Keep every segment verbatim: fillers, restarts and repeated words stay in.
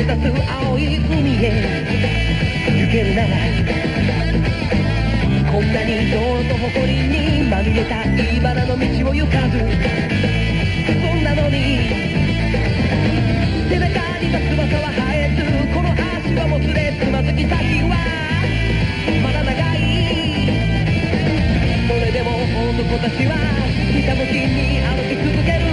目指す青い海へ行けるならこんなに道路と誇りにまみれた茨の道を行かずそんなのに背中には翼は生えずこの足はもつれつまずき先はまだ長いそれでも男たちはひたむきに歩き続ける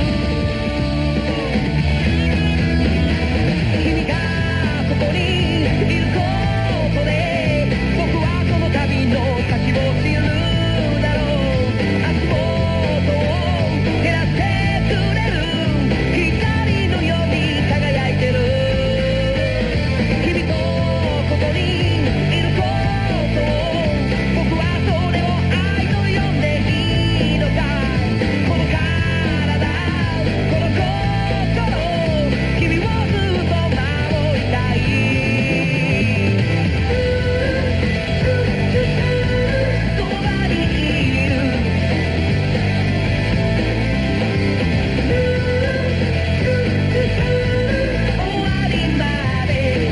君がここにいることで僕はこの旅の先を知るだろう足元を照らしてくれる光のように輝いてる君とここにいることを僕はそれを愛と呼んでいいのかこの体この心君をずっと守りたいそばにいる終わりまで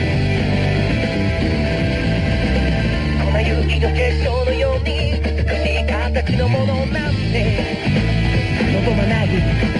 粉雪の結晶のように美しい形のものなんて望まない